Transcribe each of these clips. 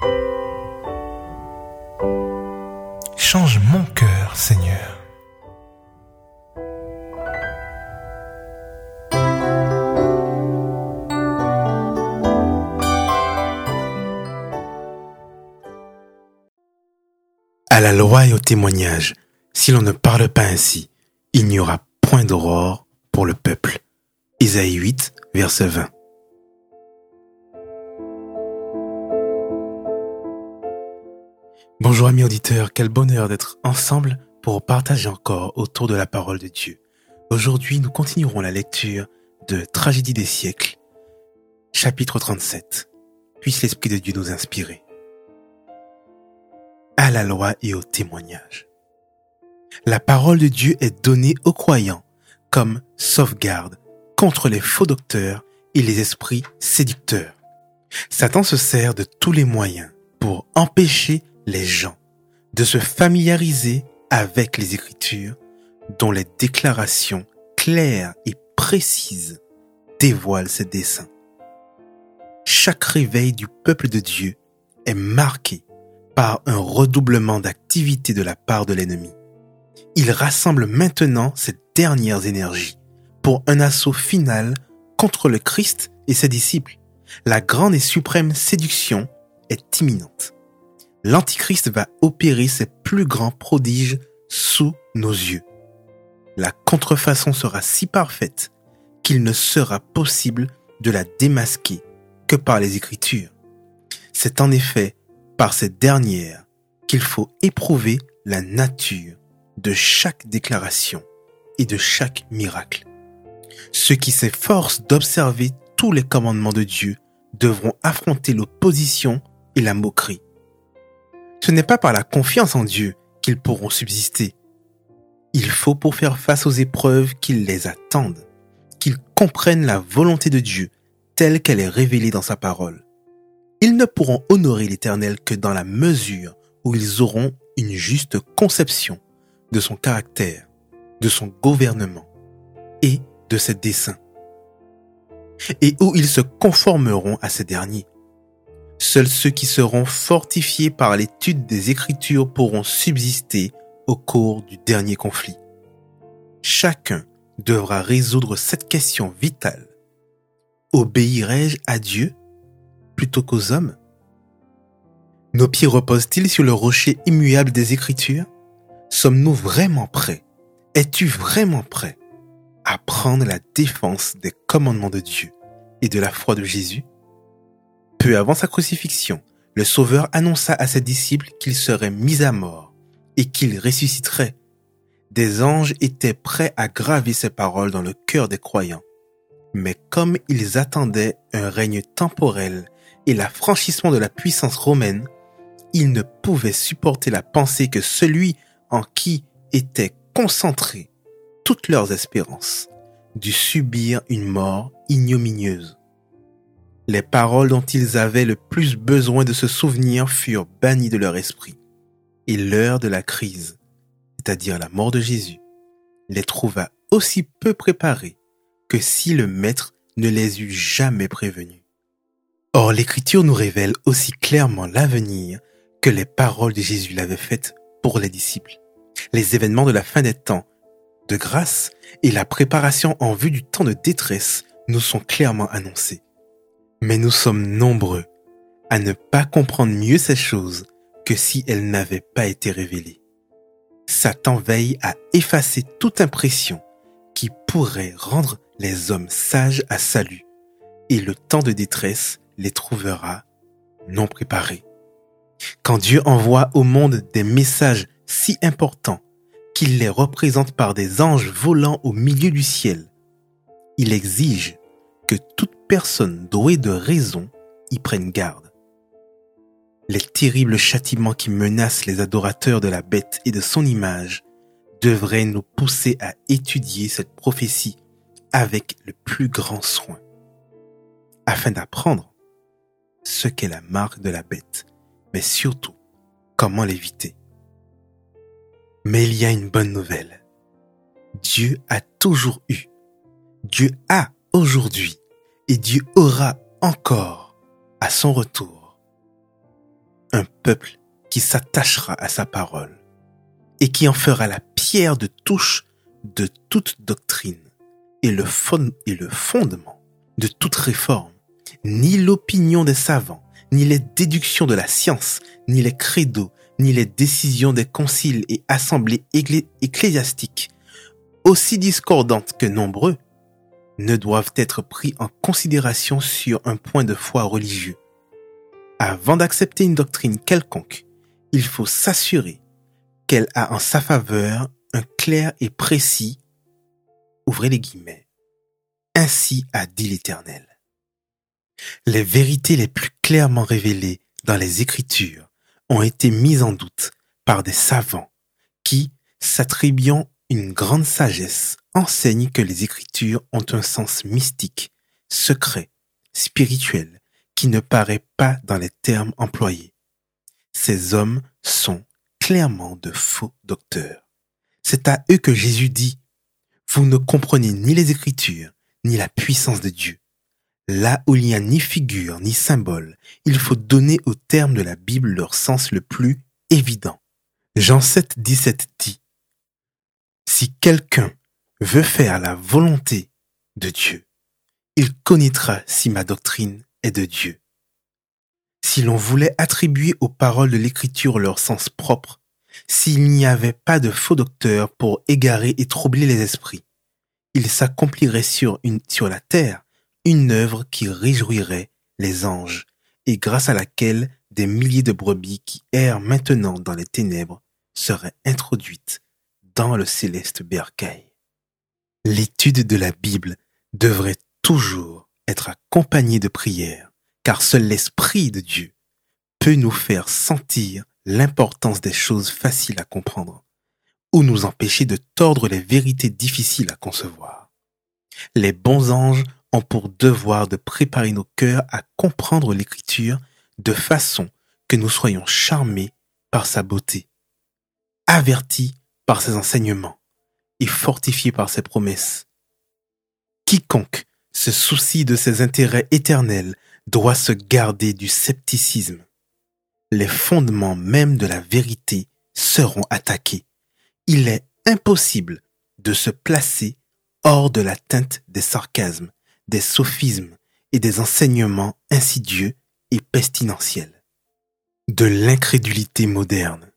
Change mon cœur, Seigneur. À la loi et au témoignage, si l'on ne parle pas ainsi, il n'y aura point d'aurore pour le peuple. Isaïe 8, verset 20. Bonjour amis auditeurs, quel bonheur d'être ensemble pour partager encore autour de la parole de Dieu. Aujourd'hui, nous continuerons la lecture de Tragédie des siècles, chapitre 37. Puisse l'Esprit de Dieu nous inspirer. À la loi et au témoignage. La parole de Dieu est donnée aux croyants comme sauvegarde contre les faux docteurs et les esprits séducteurs. Satan se sert de tous les moyens pour empêcher les gens de se familiariser avec les Écritures dont les déclarations claires et précises dévoilent ses desseins. Chaque réveil du peuple de Dieu est marqué par un redoublement d'activité de la part de l'ennemi. Il rassemble maintenant ses dernières énergies pour un assaut final contre le Christ et ses disciples. La grande et suprême séduction est imminente. L'Antichrist va opérer ses plus grands prodiges sous nos yeux. La contrefaçon sera si parfaite qu'il ne sera possible de la démasquer que par les Écritures. C'est en effet par ces dernières qu'il faut éprouver la nature de chaque déclaration et de chaque miracle. Ceux qui s'efforcent d'observer tous les commandements de Dieu devront affronter l'opposition et la moquerie. Ce n'est pas par la confiance en Dieu qu'ils pourront subsister. Il faut pour faire face aux épreuves qu'ils les attendent, qu'ils comprennent la volonté de Dieu telle qu'elle est révélée dans sa parole. Ils ne pourront honorer l'Éternel que dans la mesure où ils auront une juste conception de son caractère, de son gouvernement et de ses desseins, et où ils se conformeront à ces derniers. Seuls ceux qui seront fortifiés par l'étude des Écritures pourront subsister au cours du dernier conflit. Chacun devra résoudre cette question vitale. Obéirai-je à Dieu plutôt qu'aux hommes? Nos pieds reposent-ils sur le rocher immuable des Écritures? Sommes-nous vraiment prêts? Es-tu vraiment prêt à prendre la défense des commandements de Dieu et de la foi de Jésus? Peu avant sa crucifixion, le Sauveur annonça à ses disciples qu'il serait mis à mort et qu'il ressusciterait. Des anges étaient prêts à graver ces paroles dans le cœur des croyants. Mais comme ils attendaient un règne temporel et l'affranchissement de la puissance romaine, ils ne pouvaient supporter la pensée que celui en qui étaient concentrées toutes leurs espérances dut subir une mort ignominieuse. Les paroles dont ils avaient le plus besoin de se souvenir furent bannies de leur esprit, et l'heure de la crise, c'est-à-dire la mort de Jésus, les trouva aussi peu préparés que si le Maître ne les eût jamais prévenus. Or, l'Écriture nous révèle aussi clairement l'avenir que les paroles de Jésus l'avaient fait pour les disciples. Les événements de la fin des temps de grâce et la préparation en vue du temps de détresse nous sont clairement annoncés. Mais nous sommes nombreux à ne pas comprendre mieux ces choses que si elles n'avaient pas été révélées. Satan veille à effacer toute impression qui pourrait rendre les hommes sages à salut, et le temps de détresse les trouvera non préparés. Quand Dieu envoie au monde des messages si importants qu'il les représente par des anges volant au milieu du ciel, il exige que toute personne douée de raison y prenne garde. Les terribles châtiments qui menacent les adorateurs de la bête et de son image devraient nous pousser à étudier cette prophétie avec le plus grand soin, afin d'apprendre ce qu'est la marque de la bête, mais surtout comment l'éviter. Mais il y a une bonne nouvelle. Dieu a toujours eu, Dieu a aujourd'hui et Dieu aura encore à son retour un peuple qui s'attachera à sa parole et qui en fera la pierre de touche de toute doctrine et le fondement de toute réforme. Ni l'opinion des savants, ni les déductions de la science, ni les credos, ni les décisions des conciles et assemblées ecclésiastiques, aussi discordantes que nombreux, ne doivent être pris en considération sur un point de foi religieux. Avant d'accepter une doctrine quelconque, il faut s'assurer qu'elle a en sa faveur un clair et précis, ouvrez les guillemets, ainsi a dit l'Éternel. Les vérités les plus clairement révélées dans les Écritures ont été mises en doute par des savants qui, s'attribuant une grande sagesse, enseignent que les Écritures ont un sens mystique, secret, spirituel, qui ne paraît pas dans les termes employés. Ces hommes sont clairement de faux docteurs. C'est à eux que Jésus dit « Vous ne comprenez ni les Écritures, ni la puissance de Dieu. Là où il n'y a ni figure, ni symbole, il faut donner aux termes de la Bible leur sens le plus évident. » Jean 7, 17 dit « Si quelqu'un veut faire la volonté de Dieu, il connaîtra si ma doctrine est de Dieu. » Si l'on voulait attribuer aux paroles de l'Écriture leur sens propre, s'il n'y avait pas de faux docteurs pour égarer et troubler les esprits, il s'accomplirait sur la terre une œuvre qui réjouirait les anges et grâce à laquelle des milliers de brebis qui errent maintenant dans les ténèbres seraient introduites dans le céleste bercail. L'étude de la Bible devrait toujours être accompagnée de prières, car seul l'Esprit de Dieu peut nous faire sentir l'importance des choses faciles à comprendre ou nous empêcher de tordre les vérités difficiles à concevoir. Les bons anges ont pour devoir de préparer nos cœurs à comprendre l'Écriture de façon que nous soyons charmés par sa beauté, avertis par ses enseignements et fortifiés par ses promesses. Quiconque se soucie de ses intérêts éternels doit se garder du scepticisme. Les fondements même de la vérité seront attaqués. Il est impossible de se placer hors de l'atteinte des sarcasmes, des sophismes et des enseignements insidieux et pestilentiels. De l'incrédulité moderne.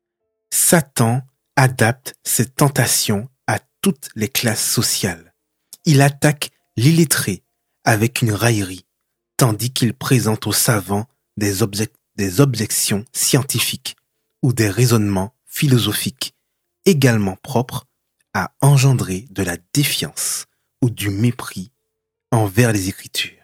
Satan adapte ses tentations à toutes les classes sociales. Il attaque l'illettré avec une raillerie, tandis qu'il présente aux savants des objections scientifiques ou des raisonnements philosophiques également propres à engendrer de la défiance ou du mépris envers les Écritures.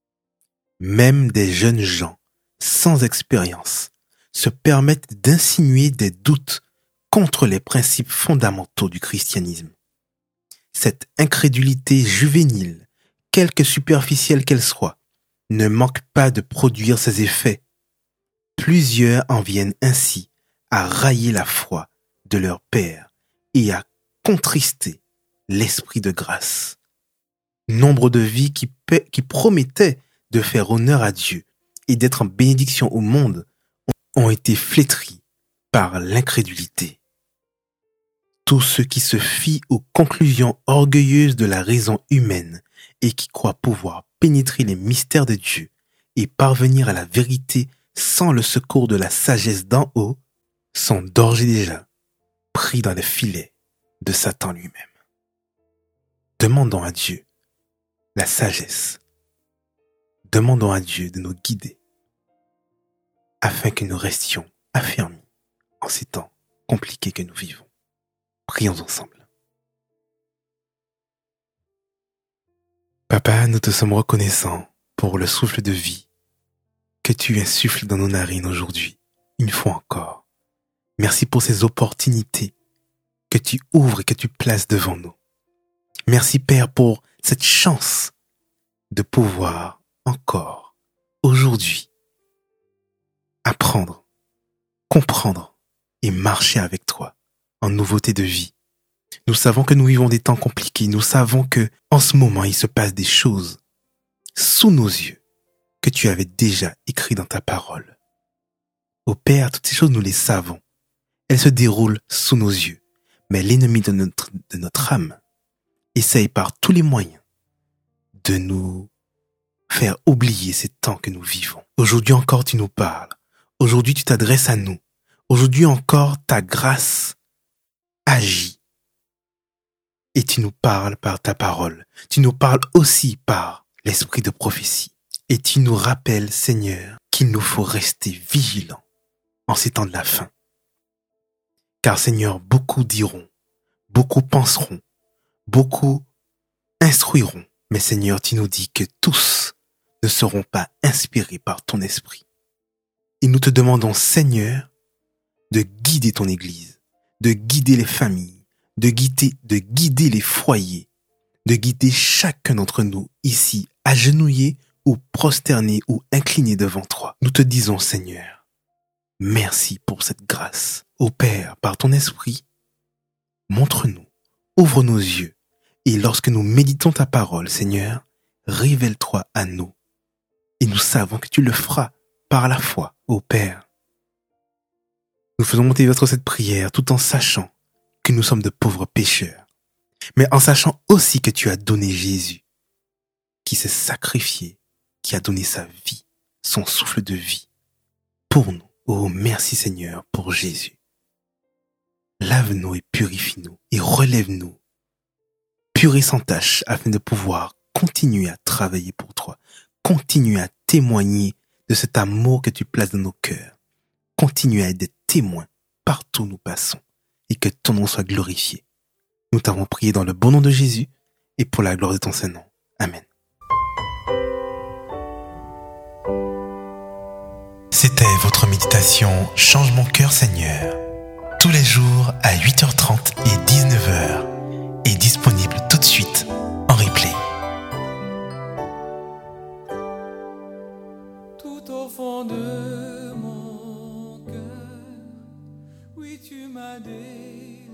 Même des jeunes gens sans expérience se permettent d'insinuer des doutes contre les principes fondamentaux du christianisme. Cette incrédulité juvénile, quelque superficielle qu'elle soit, ne manque pas de produire ses effets. Plusieurs en viennent ainsi à railler la foi de leur père et à contrister l'esprit de grâce. Nombre de vies qui promettaient de faire honneur à Dieu et d'être en bénédiction au monde ont été flétries par l'incrédulité. Tous ceux qui se fient aux conclusions orgueilleuses de la raison humaine et qui croient pouvoir pénétrer les mystères de Dieu et parvenir à la vérité sans le secours de la sagesse d'en haut sont d'ores et déjà pris dans les filets de Satan lui-même. Demandons à Dieu la sagesse. Demandons à Dieu de nous guider afin que nous restions affermis en ces temps compliqués que nous vivons. Prions ensemble. Papa, nous te sommes reconnaissants pour le souffle de vie que tu insuffles dans nos narines aujourd'hui, une fois encore. Merci pour ces opportunités que tu ouvres et que tu places devant nous. Merci Père pour cette chance de pouvoir encore, aujourd'hui, apprendre, comprendre et marcher avec toi en nouveauté de vie. Nous savons que nous vivons des temps compliqués. Nous savons que, en ce moment, il se passe des choses sous nos yeux que tu avais déjà écrites dans ta parole. Ô Père, toutes ces choses, nous les savons. Elles se déroulent sous nos yeux. Mais l'ennemi de notre âme essaye par tous les moyens de nous faire oublier ces temps que nous vivons. Aujourd'hui encore, tu nous parles. Aujourd'hui, tu t'adresses à nous. Aujourd'hui encore, ta grâce agit. Et tu nous parles par ta parole. Tu nous parles aussi par l'esprit de prophétie. Et tu nous rappelles, Seigneur, qu'il nous faut rester vigilants en ces temps de la fin. Car Seigneur, beaucoup diront, beaucoup penseront, beaucoup instruiront. Mais Seigneur, tu nous dis que tous ne seront pas inspirés par ton esprit. Et nous te demandons, Seigneur, de guider ton Église, de guider les familles, de guider les foyers, de guider chacun d'entre nous ici, agenouillés ou prosternés ou inclinés devant toi. Nous te disons, Seigneur, merci pour cette grâce. Ô Père, par ton esprit, montre-nous, ouvre nos yeux, et lorsque nous méditons ta parole, Seigneur, révèle-toi à nous. Et nous savons que tu le feras par la foi, ô Père. Nous faisons monter votre cette prière tout en sachant que nous sommes de pauvres pécheurs, mais en sachant aussi que tu as donné Jésus, qui s'est sacrifié, qui a donné sa vie, son souffle de vie, pour nous. Oh, merci Seigneur pour Jésus. Lave-nous et purifie-nous et relève-nous, purs et sans tache, afin de pouvoir continuer à travailler pour toi, continuer à témoigner de cet amour que tu places dans nos cœurs, continuer à être des témoins partout où nous passons, et que ton nom soit glorifié. Nous t'avons prié dans le bon nom de Jésus, et pour la gloire de ton Saint-Nom. Amen. C'était votre méditation Change mon cœur Seigneur, tous les jours à 8h30 et 19h, et disponible tout de suite en replay. Tout au fond de mon cœur, oui tu m'as délivré.